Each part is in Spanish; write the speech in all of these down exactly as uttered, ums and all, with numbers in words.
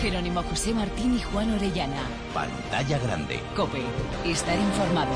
Jerónimo José Martín y Juan Orellana. Pantalla grande. COPE. Estar informado.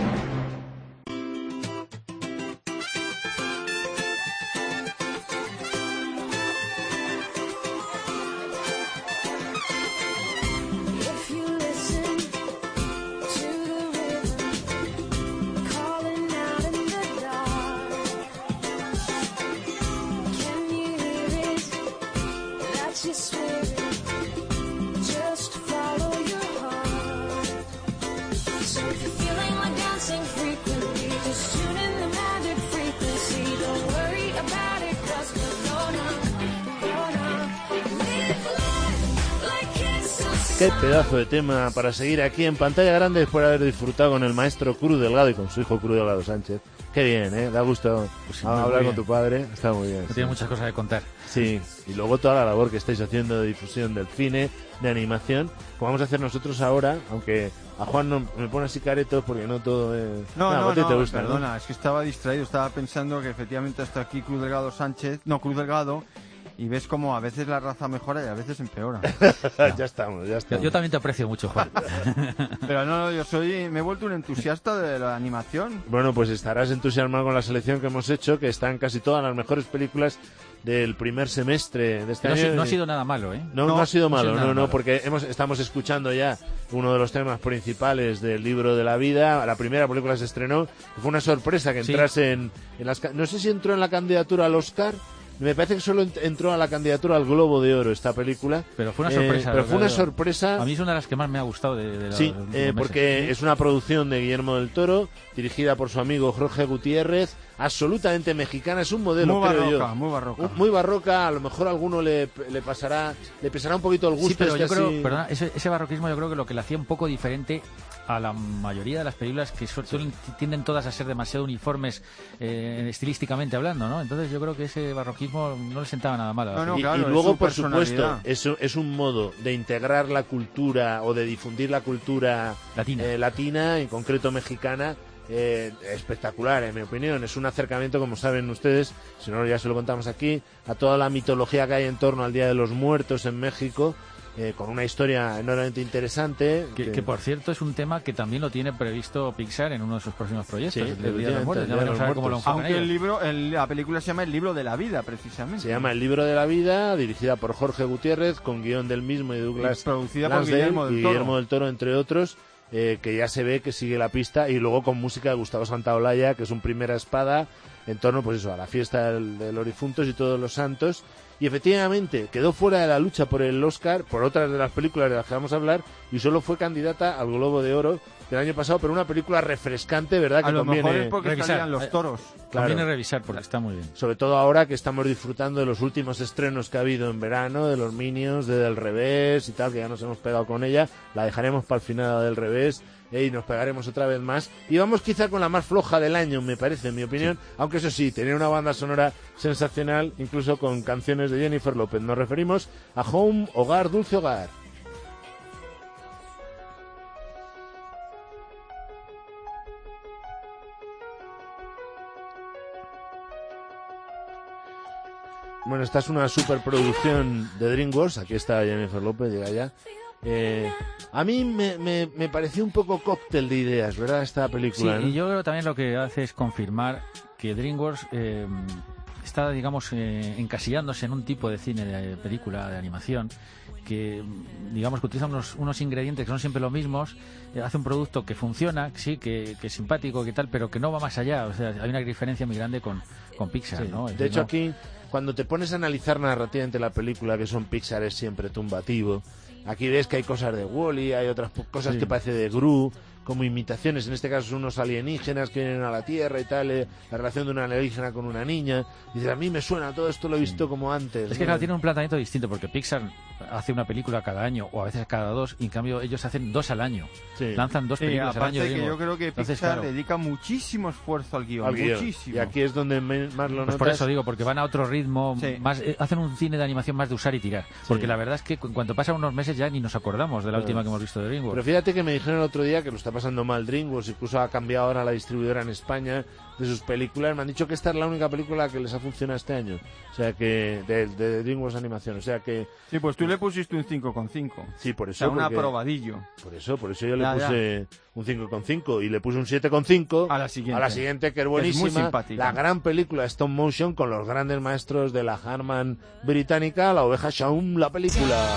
Qué pedazo de tema para seguir aquí en Pantalla Grande después de haber disfrutado con el maestro Cruz Delgado y con su hijo Cruz Delgado Sánchez. Qué bien, ¿eh? Da gusto pues sí, hablar con tu padre. Está muy bien. No sí. Tiene muchas cosas que contar. Sí, y luego toda la labor que estáis haciendo de difusión del cine, de animación, como vamos a hacer nosotros ahora, aunque a Juan no me pone así caretos porque no todo es... No, no, no, no, te gusta, perdona, ¿no? es que estaba distraído, estaba pensando que efectivamente hasta aquí Cruz Delgado Sánchez, no, Cruz Delgado, y ves como a veces la raza mejora y a veces empeora. No. ya estamos, ya estamos. Yo, yo también te aprecio mucho, Juan. Pero no, yo soy, me he vuelto un entusiasta de la animación. Bueno, pues estarás entusiasmado con la selección que hemos hecho, que están casi todas las mejores películas del primer semestre de este no, año. Ha, no ha sido nada malo, ¿eh? No, no, no ha sido malo, no, no, no, malo. porque hemos, estamos escuchando ya uno de los temas principales del Libro de la Vida. La primera película se estrenó, fue una sorpresa que entrase sí. en, en las... No sé si entró en la candidatura al Oscar. Me parece que solo entró a la candidatura al Globo de Oro esta película. Pero fue una sorpresa. Eh, pero fue una sorpresa. A mí es una de las que más me ha gustado de, de la, Sí, de eh, porque meses. es una producción de Guillermo del Toro, dirigida por su amigo Jorge Gutiérrez, absolutamente mexicana, es un modelo, muy creo barroca, yo. Muy barroca. Muy barroca, a lo mejor a alguno le, le pasará, le pesará un poquito el gusto. Sí, pero este yo creo, así... perdona, ese, ese barroquismo yo creo que lo que le hacía un poco diferente a la mayoría de las películas que suelen, tienden todas a ser demasiado uniformes eh, estilísticamente hablando, ¿no? Entonces yo creo que ese barroquismo no le sentaba nada mal a la no, no, y, claro, y luego, por supuesto, es, es un modo de integrar la cultura o de difundir la cultura latina, eh, latina en concreto mexicana, eh, espectacular, en mi opinión. Es un acercamiento, como saben ustedes, si no ya se lo contamos aquí, a toda la mitología que hay en torno al Día de los Muertos en México. Eh, con una historia enormemente interesante. Que, que... que, por cierto, es un tema que también lo tiene previsto Pixar en uno de sus próximos proyectos, sí, el del Día de los Muertos. Ya veremos a ver cómo lo enfocan. Aunque el libro, el, la película se llama El Libro de la Vida, precisamente. Se llama El Libro de la Vida, dirigida por Jorge Gutiérrez, con guión del mismo y Douglas y producida Lansdale, por Guillermo del y Toro. Guillermo del Toro, entre otros, eh, que ya se ve que sigue la pista, y luego con música de Gustavo Santaolalla, que es un primera espada en torno, pues eso, a la fiesta del, del Orifuntos y todos los santos. Y efectivamente quedó fuera de la lucha por el Oscar, por otras de las películas de las que vamos a hablar, y solo fue candidata al Globo de Oro del año pasado, pero una película refrescante, ¿verdad? Que a lo conviene mejor es porque revisar. salían los toros. Claro. Conviene revisar porque está muy bien. Sobre todo ahora que estamos disfrutando de los últimos estrenos que ha habido en verano, de los Minions, de Del Revés y tal, que ya nos hemos pegado con ella. La dejaremos para el final del Revés. Y nos pegaremos otra vez más. Y vamos quizá con la más floja del año, me parece, en mi opinión. Sí. Aunque eso sí, tenía una banda sonora sensacional, incluso con canciones de Jennifer López. Nos referimos a Home, Hogar, Dulce Hogar. Bueno, esta es una superproducción de DreamWorks. Aquí está Jennifer López, llega ya. Eh, a mí me, me, me pareció un poco cóctel de ideas, ¿verdad? Esta película. Sí, ¿no? Y yo creo que también lo que hace es confirmar que DreamWorks eh, está, digamos, eh, encasillándose en un tipo de cine, de película, de animación, que, digamos, que utiliza unos, unos ingredientes que son siempre los mismos, eh, hace un producto que funciona, sí, que, que es simpático, que tal, pero que no va más allá. O sea, hay una diferencia muy grande con, con Pixar, sí. ¿no? De es hecho, no... aquí, cuando te pones a analizar narrativamente la película, que son Pixar, es siempre tumbativo. Aquí ves que hay cosas de Wall-E, hay otras cosas sí. que parece de Gru, como imitaciones, en este caso son unos alienígenas que vienen a la Tierra y tal, eh, la relación de una alienígena con una niña. Y dices, a mí me suena, todo esto lo he visto sí. como antes. Es que ¿no? claro, tiene un planteamiento distinto, porque Pixar hace una película cada año, o a veces cada dos, y en cambio ellos hacen dos al año. Sí. Lanzan dos películas sí, al año. Que digo. yo creo que Pixar Entonces, claro, dedica muchísimo esfuerzo al guión, al guión. Muchísimo. Y aquí es donde más lo pues notas. Por eso digo, porque van a otro ritmo, sí. más eh, hacen un cine de animación más de usar y tirar. Sí. Porque la verdad es que en cuanto pasan unos meses ya ni nos acordamos de la claro. última que hemos visto de DreamWorks. Pero fíjate que me dijeron el otro día que lo está pasando mal DreamWorks, incluso ha cambiado ahora la distribuidora en España de sus películas. Me han dicho que esta es la única película que les ha funcionado este año, o sea que de, de DreamWorks Animación, o sea que sí, pues tú le pusiste un cinco coma cinco. Sí, por eso, o sea, un porque, aprobadillo. Por eso, por eso yo ya, le puse ya. un cinco coma cinco y le puse un siete coma cinco a la siguiente, a la siguiente que es buenísima, es muy simpática. La gran película stop motion con los grandes maestros de la Harman británica, La oveja Shaun, la película.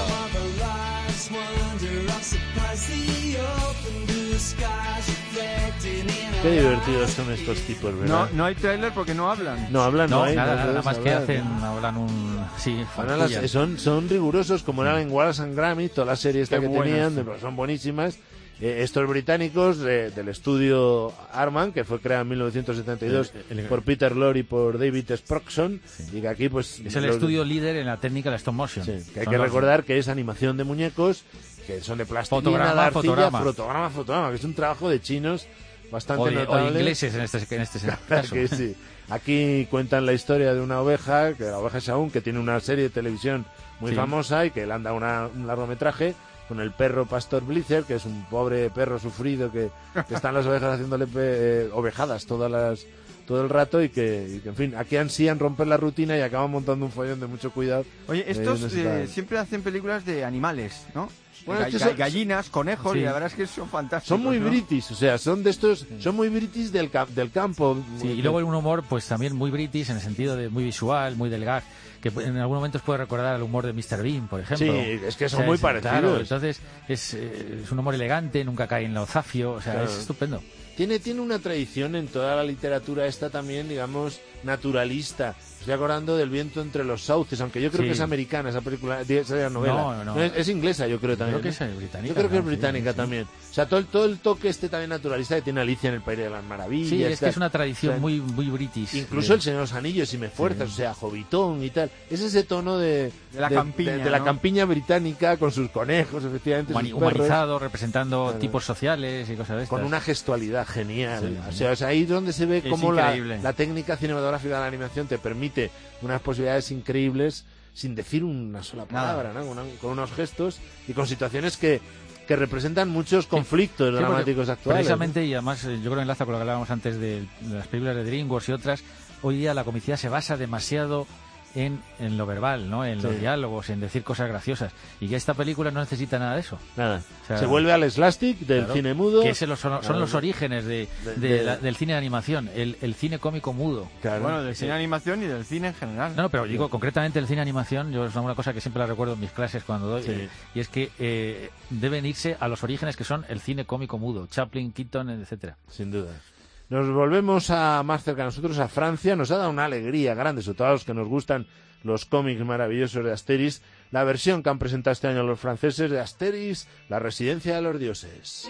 Qué divertidos son estos tipos, ¿verdad? No, no hay tráiler porque no hablan. No hablan, no, no hay. Nada, no nada más hablar. que hacen, hablan un... Sí, las, son, son rigurosos, como eran en Wallace and Gromit, toda la serie esta Qué que buenas, tenían, sí. son buenísimas. Eh, estos británicos eh, del estudio Harman, que fue creado en mil novecientos setenta y dos el, el, por Peter Lorre y por David Sproxon, sí. y que aquí pues... Es el los, estudio líder en la técnica de stop motion. Sí, que hay son que recordar los... que es animación de muñecos, que son de plastilina, fotograma, de arcilla, fotograma. fotograma, fotograma, que es un trabajo de chinos bastante o de, notable. O ingleses en este, en este claro caso. Que sí. Aquí cuentan la historia de una oveja, que la oveja Shaun, que tiene una serie de televisión muy sí. famosa y que le han dado una, un largometraje con el perro Pastor Blizzard, que es un pobre perro sufrido que, que están las ovejas haciéndole eh, ovejadas todas las todo el rato y que, y que, en fin, aquí ansían romper la rutina y acaban montando un follón de mucho cuidado. Oye, estos eh, siempre hacen películas de animales, ¿no? Bueno, Ga- son, gallinas, conejos, sí. y la verdad es que son fantásticos. Son muy ¿no? british, o sea, son de estos, son muy british del, del campo. Sí, y luego un humor, pues también muy british en el sentido de muy visual, muy del gag, que en algunos momentos puede recordar al humor de mister Bean, por ejemplo. Sí, es que son o sea, muy es, parecidos. Claro, entonces es, es un humor elegante, nunca cae en lo zafio, o sea, claro. es estupendo. Tiene, tiene una tradición en toda la literatura esta también, digamos, naturalista. Estoy acordando del Viento entre los sauces, aunque yo creo sí. que es americana esa película, esa novela. No, no. no es, es inglesa, yo creo también. Creo que es británica. Yo creo que no, es británica sí, también. O sea, todo el, todo el toque este también naturalista que tiene Alicia en el País de las Maravillas. Sí, es tal. que es una tradición o sea, muy muy british. Incluso de... El Señor de los Anillos, si me fuerzas, sí. o sea, Jovitón y tal. Es ese tono de, de la de, campiña, de, de la ¿no? campiña británica con sus conejos, efectivamente. Humani- sus perros. Humanizado, representando claro. tipos sociales y cosas de estas. Con una gestualidad genial. Sí, o sea, es ahí donde se ve es cómo la, increíble. la técnica cinematográfica de la animación te permite unas posibilidades increíbles sin decir una sola palabra, ¿no? Con, una, con unos gestos y con situaciones que, que representan muchos conflictos sí, dramáticos sí, actuales. Precisamente, ¿no? y además yo creo que enlaza con lo que hablábamos antes de, de las películas de DreamWorks y otras, hoy día la comicidad se basa demasiado en, en lo verbal, ¿no? En sí. los diálogos, en decir cosas graciosas. Y que esta película no necesita nada de eso. Nada. O sea, se vuelve al slapstick del claro, cine mudo. Que ese los, son, son los orígenes de, de, de, de la, del cine de animación, el, el cine cómico mudo. Claro. Bueno, del cine de animación y del cine en general. No, no, pero digo, concretamente el cine de animación, yo es una cosa que siempre la recuerdo en mis clases cuando doy, sí. eh, y es que eh, deben irse a los orígenes que son el cine cómico mudo, Chaplin, Keaton, etcétera. Sin duda. Nos volvemos a más cerca a nosotros, a Francia. Nos ha dado una alegría grande, sobre todo a los que nos gustan los cómics maravillosos de Asterix, la versión que han presentado este año los franceses de Asterix, la residencia de los dioses.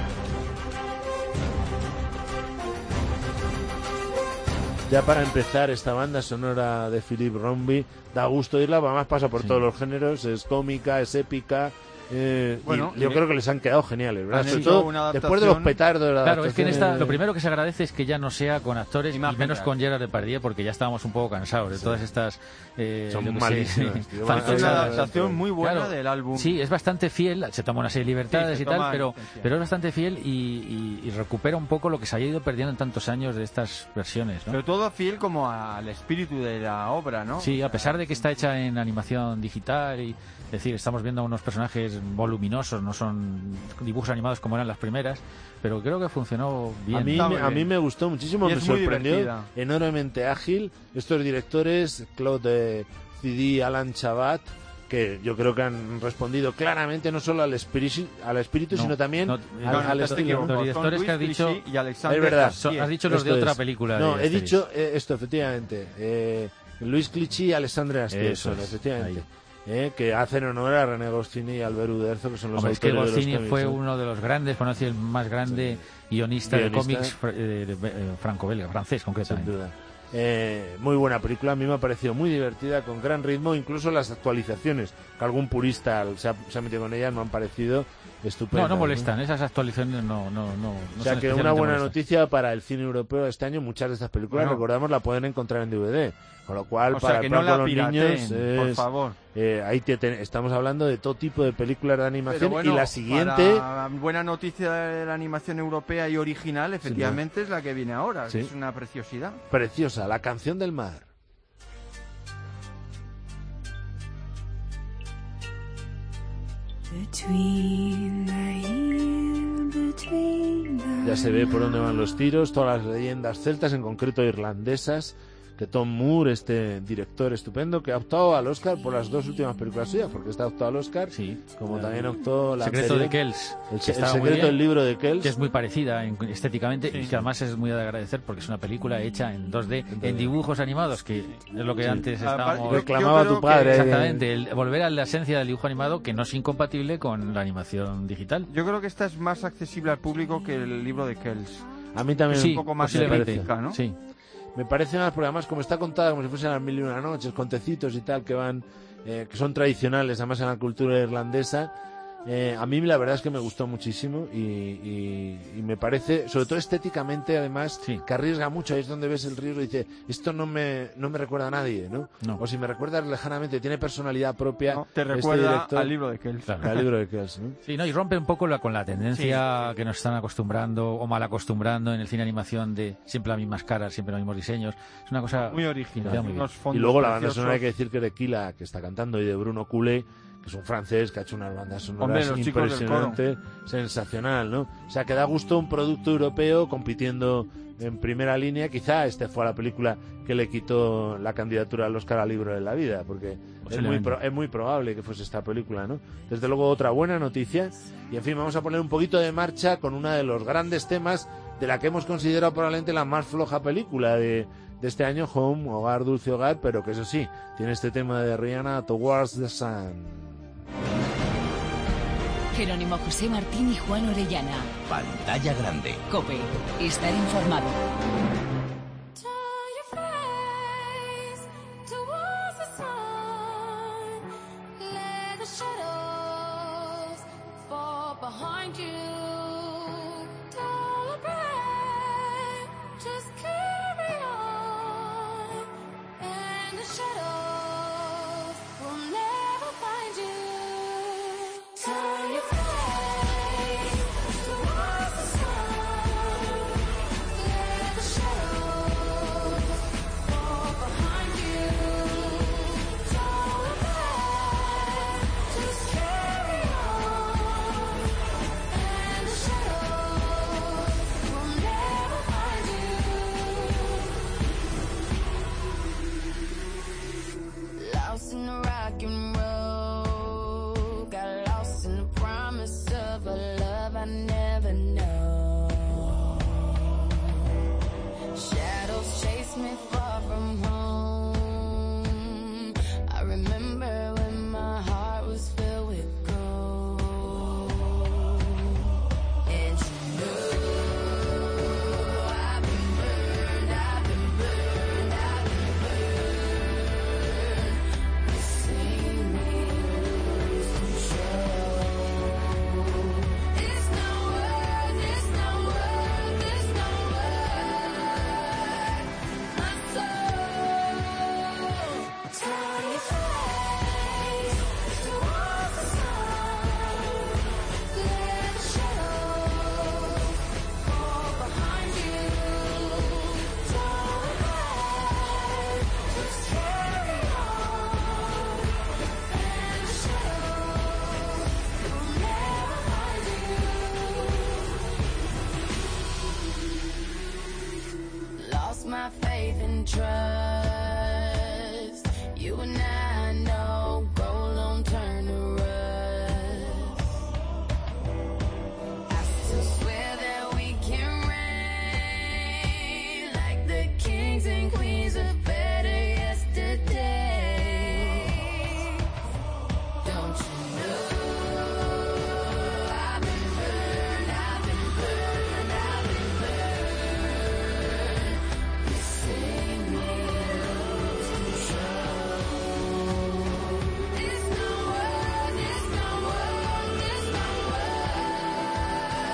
Ya para empezar, esta banda sonora de Philippe Rombi, da gusto oírla, además pasa por sí. todos los géneros, es cómica, es épica. Eh, bueno, yo creo que les han quedado geniales, ¿verdad? Sobre todo después de los petardos de la Claro, es que en esta, lo primero que se agradece es que ya no sea con actores y menos con Gerard Depardieu, porque ya estábamos un poco cansados de sí. todas estas eh, son malísimas. Es una adaptación muy buena claro, del álbum. Sí, es bastante fiel, se toma una serie de libertades sí, y tal, pero, pero es bastante fiel y, y, y recupera un poco lo que se había ido perdiendo en tantos años de estas versiones, ¿no? Pero todo fiel como al espíritu de la obra, ¿no? Sí, a pesar de que está hecha en animación digital y es decir, estamos viendo unos personajes voluminosos, no son dibujos animados como eran las primeras, pero creo que funcionó bien. A mí, me, a mí me gustó muchísimo, me sorprendió, divertida. Enormemente ágil. Estos directores, Claude Zidi, Alan Chabat, que yo creo que han respondido claramente no solo al espíritu, al espíritu no, sino también no, al, no, al estilo. Los directores que has dicho, y Alexander es verdad, son, has dicho los esto de otra es. película. No, de he dicho eh, esto, efectivamente. Eh, Luis Clichy y Alexandre Astier, Eso es, efectivamente. Ahí. Eh, que hacen honor a René Goscinny y Albert Uderzo, que son los Hombre, autores es que Goscinny de los cómics, fue ¿eh? uno de los grandes, conocí el más grande sí. guionista, guionista de cómics eh, de, de, eh, franco-belga, francés concretamente. Sin duda. Eh, muy buena película, a mí me ha parecido muy divertida, con gran ritmo, incluso las actualizaciones, que algún purista se ha, se ha metido con ellas, me han parecido estupendas. No, no molestan, esas actualizaciones no, no, no, no O sea son que una especialmente buena molestas. noticia para el cine europeo este año, muchas de estas películas, Bueno. recordamos, la pueden encontrar en D V D. Con lo cual, O para sea, que el no plan la con los niños, pirateen, por es- favor. eh, ahí te ten- estamos hablando de todo tipo de películas de animación. Pero bueno, y la siguiente, para buena noticia de la animación europea y original, efectivamente, es la que viene ahora. Sí. Es una preciosidad. preciosa, La canción del mar. Between the hill, between the Ya se ve por dónde van los tiros, todas las leyendas celtas, en concreto irlandesas, que Tom Moore, este director estupendo, que ha optado al Oscar por las dos últimas películas suyas, porque está optado al Oscar, Sí. como El también optó la Secreto anterior, de Kells. el, que se- el estaba muy secreto bien, del libro de Kells. que es muy parecida en- estéticamente Sí. y que además es muy de agradecer porque es una película hecha en dos D, dos D. en dibujos animados, que es lo que Sí. antes Aparte, estábamos... yo- Reclamaba creo tu padre. que- Exactamente, el volver a la esencia del dibujo animado que no es incompatible con la animación digital. Yo creo que esta es más accesible al público que el libro de Kells. A mí también Sí, un poco más posiblemente. estética, ¿no? Sí. me parece más, porque además como está contada como si fuesen las mil y una noches, con tecitos y tal, que van, eh, que son tradicionales además en la cultura irlandesa, eh, a mí la verdad es que me gustó muchísimo y, y, y me parece, sobre todo estéticamente además, Sí. que arriesga mucho. Ahí es donde ves el riesgo y dice, esto no me, no me recuerda a nadie, ¿no? No. O si me recuerda lejanamente, tiene personalidad propia. ¿No? Te este recuerda director, al libro de Kells. Claro. al libro de Kells, ¿no? Sí, no, y rompe un poco la, con la tendencia que nos están acostumbrando o mal acostumbrando en el cine animación de siempre las mismas caras, siempre los mismos diseños. Es una cosa Muy original. Queda muy bien. unos fondos Y luego la banda preciosos. sonora hay que decir que de Kila, que está cantando, y de Bruno Coulet, que es un francés que ha hecho unas bandas sonoras Hombre, los chicos del impresionante, sensacional, ¿no? O sea, que da gusto un producto europeo compitiendo en primera línea. Quizá este fue la película que le quitó la candidatura al Oscar al libro de la vida, porque es muy, Posiblemente. pro- es muy probable que fuese esta película, ¿no? Desde luego otra buena noticia. Y en fin, vamos a poner un poquito de marcha con uno de los grandes temas de la que hemos considerado probablemente la más floja película de, de este año, Home, Hogar, Dulce Hogar, pero que eso sí, tiene este tema de Rihanna, Towards the Sun. Jerónimo José Martín y Juan Orellana. Pantalla grande. COPE. Estar informado. Turn your face towards the sun. Let the shadows fall behind you. Don't break, just carry on. And the shadows will never find you. Turn your face towards the sun. Let the shadows fall behind you. Don't look back, just carry on.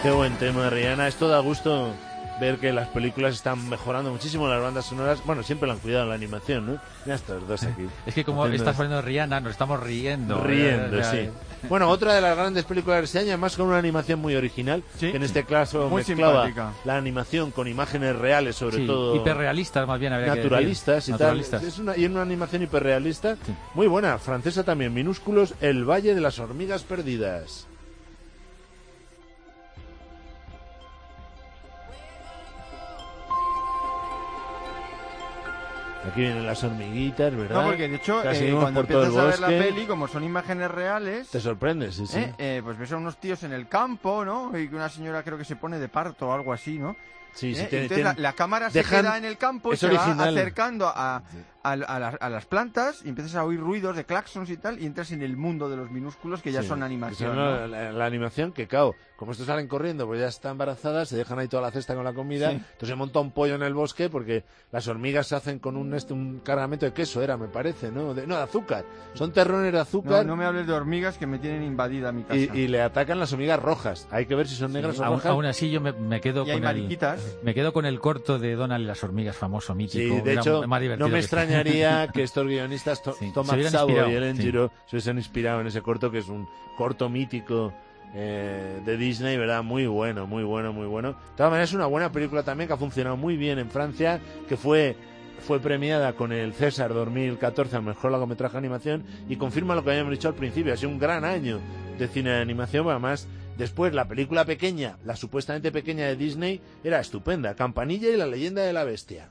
Qué buen tema, Rihanna. Esto da gusto ver que las películas están mejorando muchísimo, las bandas sonoras. Bueno, siempre lo han cuidado en la animación, ¿no? Mira estos dos aquí. Es que como Haciendo... estás poniendo Rihanna, nos estamos riendo. Riendo, ¿eh? sí. Bueno, otra de las grandes películas de este año, además con una animación muy original, ¿Sí? que en este caso Muy mezclaba simpática. la animación con imágenes reales, sobre Sí, todo hiperrealistas más bien habría naturalistas que y decir. tal. Naturalistas. Es una, y en una animación hiperrealista, Sí. muy buena, francesa también, minúsculos, El Valle de las Hormigas Perdidas. Aquí vienen las hormiguitas, ¿verdad? No, porque de hecho, Las eh, seguimos cuando por todo el empiezas a ver la bosque. peli, como son imágenes reales, Te sorprendes, sí, sí. ¿eh? Eh, pues ves a unos tíos en el campo, ¿no? Y que una señora creo que se pone de parto o algo así, ¿no? Sí, sí, ¿Eh? tiene- Entonces tiene- la, la cámara dejan- se queda en el campo y es se va original. acercando a, a, a las, a las plantas y empiezas a oír ruidos de claxons y tal y entras en el mundo de los minúsculos que ya Sí, son que animación. son ¿no? la, la- la animación que, claro, como estos salen corriendo, pues ya está embarazada, se dejan ahí toda la cesta con la comida, Sí. entonces se monta un pollo en el bosque porque las hormigas se hacen con un, este, un cargamento de queso, era, me parece, ¿no? De, no, de azúcar. Son terrones de No, azúcar no me hables de hormigas que me tienen invadida mi casa. y, y le atacan las hormigas rojas. Hay que ver si son negras o Aún, rojas. aún así yo me, me quedo Y hay con el, mariquitas. me quedo con el corto de Donald y las hormigas, famoso, mítico. Sí, de Era hecho, más divertido no me que este. extrañaría que estos guionistas, to- Sí, se Thomas hubieran Sabo inspirado, y Ellen sí. Giro, se hubiesen inspirado en ese corto, que es un corto mítico eh, de Disney, ¿verdad? Muy bueno, muy bueno, muy bueno. De todas maneras, es una buena película también que ha funcionado muy bien en Francia, que fue fue premiada con el César dos mil catorce al mejor largometraje de animación y confirma lo que habíamos dicho al principio, ha sido un gran año de cine de animación, además después la película pequeña, la supuestamente pequeña de Disney, era estupenda, Campanilla y la leyenda de la bestia.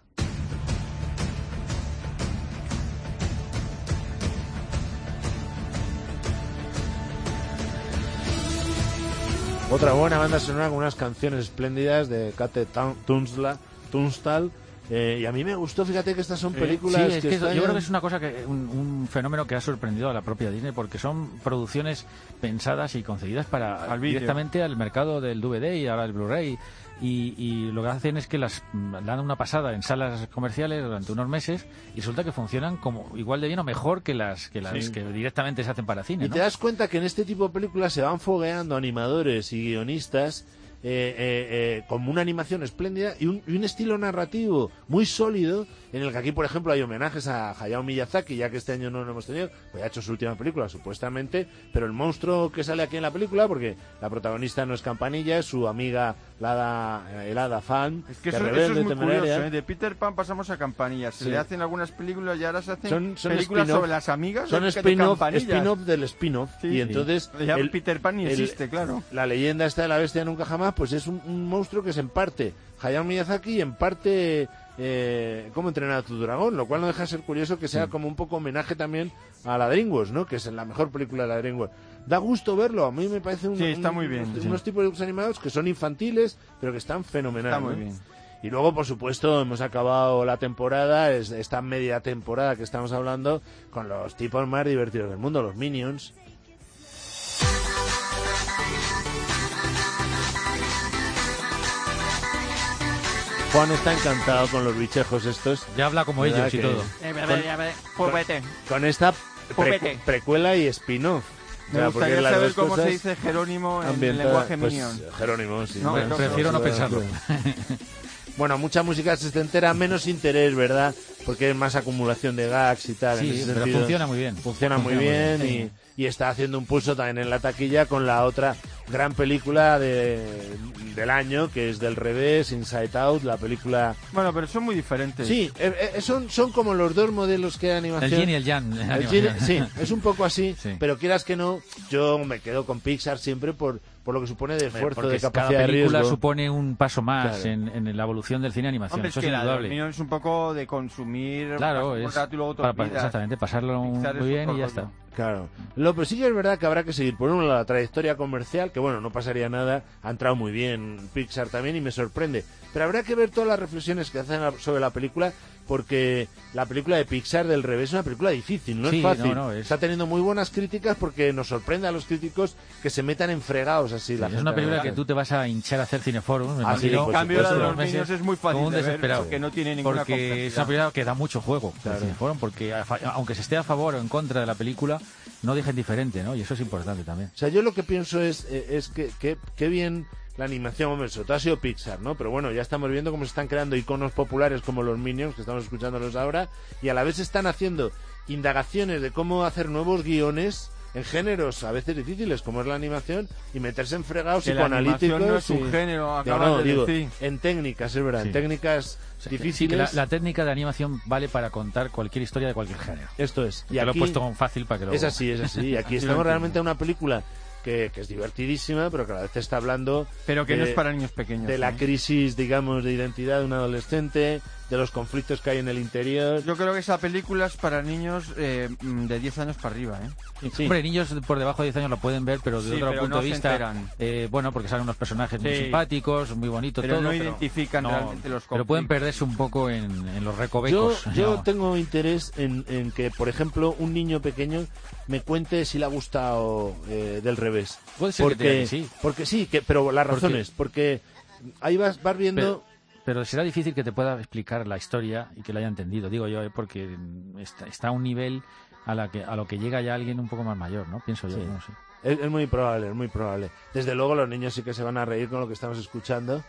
Otra buena banda sonora con unas canciones espléndidas de Kate Tun- Tunstall, Tunstall eh, y a mí me gustó, fíjate que estas son películas Sí, es que, que están yo creo en- que es una cosa que un, un fenómeno que ha sorprendido a la propia Disney porque son producciones pensadas y concebidas para Al vídeo. directamente al mercado del D V D y ahora el Blu-ray y, y lo que hacen es que las mm, dan una pasada en salas comerciales durante unos meses y resulta que funcionan como igual de bien o mejor que las que las Sí. que directamente se hacen para cine, Y ¿no? te das cuenta que en este tipo de películas se van fogueando animadores y guionistas eh, eh, eh, como una animación espléndida y un, y un estilo narrativo muy sólido, en el que aquí, por ejemplo, hay homenajes a Hayao Miyazaki, ya que este año no lo hemos tenido, pues ha hecho su última película, supuestamente, pero el monstruo que sale aquí en la película, porque la protagonista no es Campanilla, es su amiga, la hada, el hada fan, Es que que eso, rebelde, eso es muy temeraria. curioso, ¿eh? De Peter Pan pasamos a Campanillas. Se Sí. le hacen algunas películas y ahora se hacen Son- son películas spin-off. sobre las amigas Son de, de spin-off Campanillas. spin-off del spin-off. Sí, y sí. entonces Ya el- Peter Pan ni el- existe, claro. La leyenda esta de la bestia nunca jamás, pues es un, un monstruo que es en parte Hayao Miyazaki y en parte eh, Cómo entrenar a tu dragón, lo cual no deja de ser curioso que sea como un poco homenaje también a la DreamWorks, ¿no? Que es la mejor película de la DreamWorks. Da gusto verlo, a mí me parece un, Sí, está un- muy bien, unos, sí. unos tipos de dibujos animados que son infantiles, pero que están fenomenales. Está muy ¿no? bien. Y luego, por supuesto, hemos acabado la temporada, es- esta media temporada que estamos hablando, con los tipos más divertidos del mundo, los Minions. Juan está encantado con los bichejos estos. Ya habla como ¿Verdad ellos y que- todo. Pues Con esta pre- Pupete. precuela y spin-off. O Me sea, porque gustaría las saber dos cómo cosas se dice Jerónimo en el ambientadas- lenguaje pues, Minion. Jerónimo, sí. No, Bueno, no, Prefiero no sí, pensarlo. sí. Bueno, mucha música sesentera, menos interés, ¿verdad? Porque es más acumulación de gags y tal. en Sí, ese pero sentido. funciona muy bien. Funciona muy bien, sí. y, y está haciendo un pulso también en la taquilla con la otra gran película de, del año, que es Del Revés, Inside Out, la película... Bueno, pero son muy diferentes. Sí, eh, eh, son, son como los dos modelos que hay de animación. El yin y el yang. El animación. yin- sí, es un poco así, Sí. pero quieras que no, yo me quedo con Pixar siempre por, por lo que supone de esfuerzo, Porque de cada capacidad de película riesgo. supone un paso más Claro. en, en la evolución del cine de animación. Hombre, es Eso es que la de los indudable. Minions es un poco de consumir Claro, un es rato y luego te para- para- olvidas. exactamente, pasarlo un- Pixar es muy bien otro y ya rollo. está. Claro. Lo, pero sí que es verdad que habrá que seguir. Por un lado, la trayectoria comercial, que bueno, no pasaría nada, ha entrado muy bien Pixar también y me sorprende. Pero habrá que ver todas las reflexiones que hacen a- sobre la película, porque la película de Pixar Del Revés es una película difícil, no Sí, es fácil. no, no, es- Está teniendo muy buenas críticas porque nos sorprende a los críticos que se metan en fregados así. la Es gente una a película ver. que tú te vas a hinchar a hacer cineforum, me Ah, sí, imagino. por En cambio, la de supuesto. los meses, Minions es muy fácil como un de ver, desesperado. porque no tiene ninguna Porque es una complejidad. película que da mucho juego, Claro. el cineforum, porque a fa- aunque se esté a favor o en contra de la película, no deja indiferente, ¿no? Y eso es importante también. O sea, yo lo que pienso es, eh, es que, que, que bien la animación, hombre, sobre todo ha sido Pixar, ¿no? Pero bueno, ya estamos viendo cómo se están creando iconos populares como los Minions, que estamos escuchándolos ahora, y a la vez se están haciendo indagaciones de cómo hacer nuevos guiones en géneros a veces difíciles, como es la animación, y meterse en fregados que psicoanalíticos. La animación no es un y... género, no, acabas no, de digo, decir. en técnicas, es verdad, Sí. en técnicas Sí, difíciles. sí, que la, la técnica de animación vale para contar cualquier historia de cualquier género. Esto es. Y lo he puesto como fácil para que lo... Es así, es así. Y aquí Así lo estamos entiendo. realmente en una película que, que es divertidísima, pero que a la vez está hablando Pero que de, no es para niños pequeños. de la ¿eh? crisis, digamos, de identidad de un adolescente, de los conflictos que hay en el interior. Yo creo que esa película es para niños eh, mm, de diez años para arriba, ¿eh? Sí. Hombre, niños por debajo de diez años lo pueden ver, pero de Sí, otro pero punto no de se vista, enteran. eh, bueno, porque salen unos personajes muy Sí. simpáticos, muy bonitos, Pero todo, no identifican no, realmente los pero pueden conflictos. perderse un poco en, en los Yo, recovecos. yo ¿no? tengo interés en, en que, por ejemplo, un niño pequeño me cuente si le ha gustado eh, Del Revés. Puede ser que te diga que sí. Porque sí, que, pero las Porque- razones, porque ahí vas, vas viendo... Pero, pero será difícil que te pueda explicar la historia y que la haya entendido, digo yo, ¿eh? Porque mm, está, está a un nivel a, la que, a lo que llega ya alguien un poco más mayor, ¿no? Pienso yo, Sí. no sé. Es, es muy probable, es muy probable. Desde luego los niños sí que se van a reír con lo que estamos escuchando.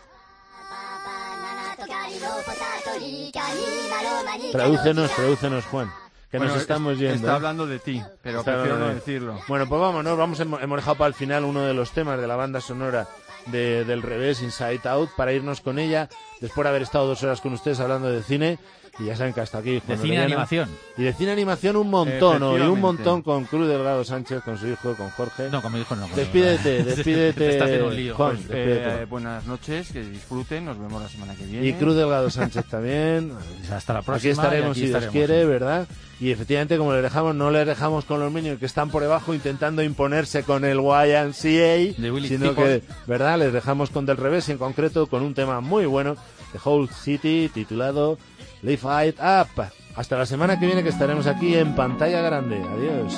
Tradúcenos, tradúcenos, Juan, que Bueno, nos estamos es- yendo. Está ¿eh? hablando de ti, pero Está prefiero hablando no de- decirlo. Bueno, pues vámonos, vamos, hemos hemos dejado para el final uno de los temas de la banda sonora de, del Revés, Inside Out, para irnos con ella, después de haber estado dos horas con ustedes hablando de cine, y ya saben que hasta aquí... De Juan cine de Orellana. animación. Y de cine animación un montón, ¿no? Y un Efectivamente. montón con Cruz Delgado Sánchez, con su hijo, con Jorge. No, como dijo, no. como- Despídete, despídete, Te está haciendo un lío. Juan, Pues, despídete. eh, buenas noches, que disfruten, nos vemos la semana que viene. Y Cruz Delgado Sánchez también. Hasta la Aquí próxima. estaremos y aquí si Dios estaremos. quiere, ¿verdad? Y efectivamente, como les dejamos, no les dejamos con los Minions que están por debajo intentando imponerse con el Y M C A, De Willy sino Thibault. que, ¿verdad? Les dejamos con Del Revés y en concreto con un tema muy bueno de Whole City titulado Live It Up. Hasta la semana que viene, que estaremos aquí en pantalla grande. Adiós.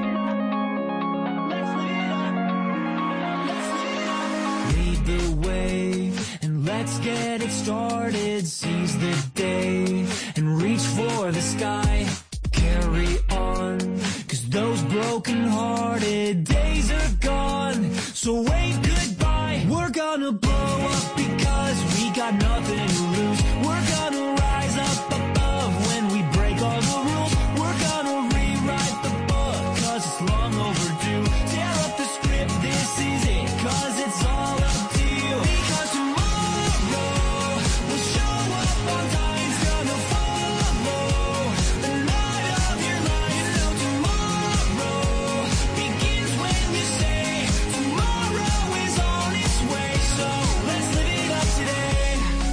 Lead the way and let's get it started. Seize the day and reach for the sky. Carry on, cause those broken hearted days are gone. So wave goodbye. We're gonna blow up because we got nothing to lose. We're gonna rise up above when we break all the rules. We're gonna rewrite the book cause it's long overdue. Tear up the script, this is it, cause it's all up to you. Because tomorrow we'll show up on time. It's gonna follow the night of your life. You know tomorrow begins when you say tomorrow is on its way. So let's live it up today.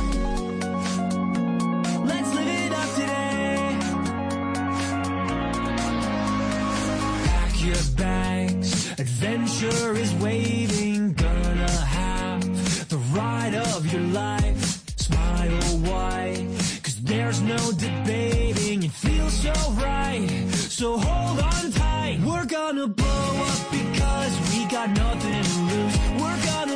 Let's live it up today. Pack your bags, adventure is waiting. Gonna have the ride of your life. Smile wide, cause there's no debating. It feels so right, so hold on tight. We're gonna blow up because we got nothing to lose. We're gonna